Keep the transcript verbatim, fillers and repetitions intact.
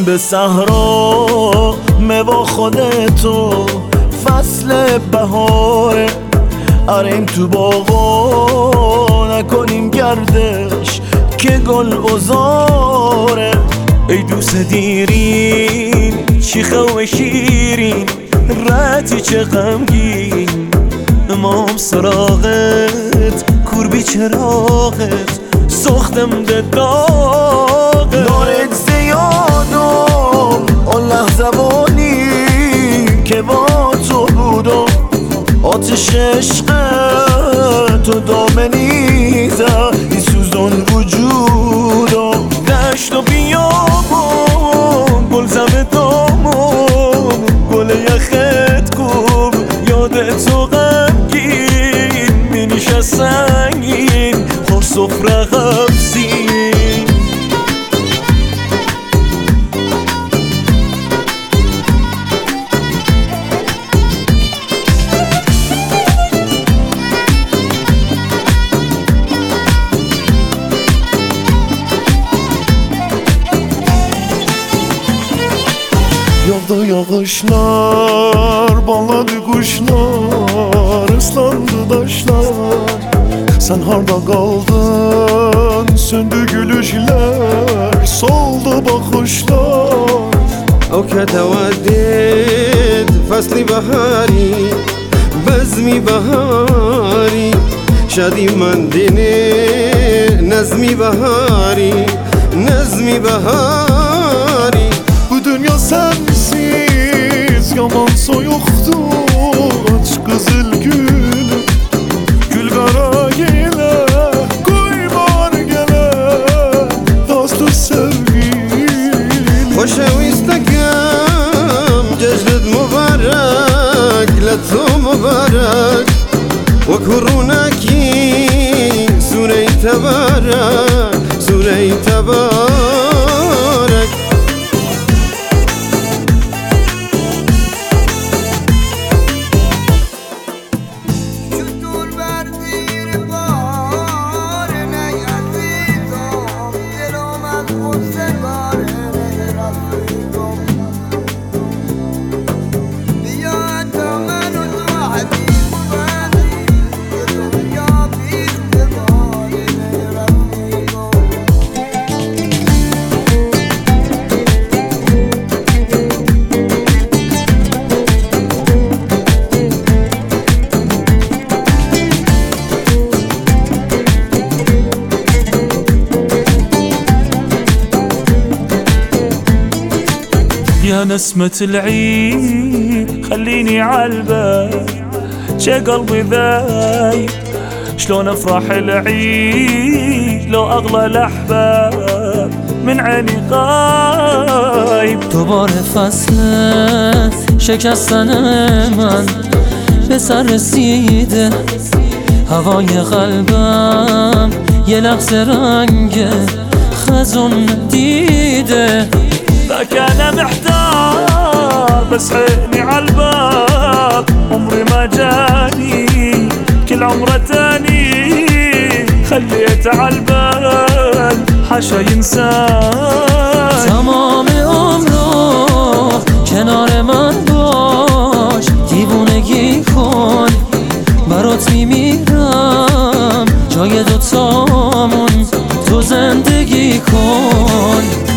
به صحرا موا خودتو فصل بهاره، اریم تو باغا نکنیم گردش که گل بزاره. ای دوست دیرین شیخه و شیرین رتی چه غمگین، امام سراغت کوربی چراغت سختم ده داغت. نارت زیادم آن لحظه بانی که با تو بودم، آتش عشق تو دامنی زد این سوزان وجودم. دشت و بیابون گل زم دامون گل یخت کوب یادت تو غمگین می نشست سنگین خور سفره غمزین. Yağdı yağışlar, bağladı kuşlar, ıslandı taşlar. Sen harda kaldın, söndü gülüşler, soldu bakışlar. أو كتودد فصل بهاري بزمي بهاري شادي من ديني نزمي بهاري نزمي بهاري. Bu dünya sensiz yaman soyuktu, aç kızıl gül gül kara gele koy var gele dostu sevgilim. خوشويستكم ججد مبارك لتو مبارك وكروناكي سوري تبارك سوري تبارك. يا نسمة العيد خليني عالبال شي قلبي ذايب، شلون افرح العيد لو اغلى الاحباب من عيني غايب. دوباره فصل شکستن من به سر رسیده، هوای قلبم یه لحظه رنگ خزون دیده. ذاك انا محتار بس عيني عالباب عمري ما جاني كل عمره تاني خليت عالبال حاشا ينسان. تمام عمرو کنار من باش، دیوونگی کن برات میمیرم، جای دوتامون تو زندگی کن.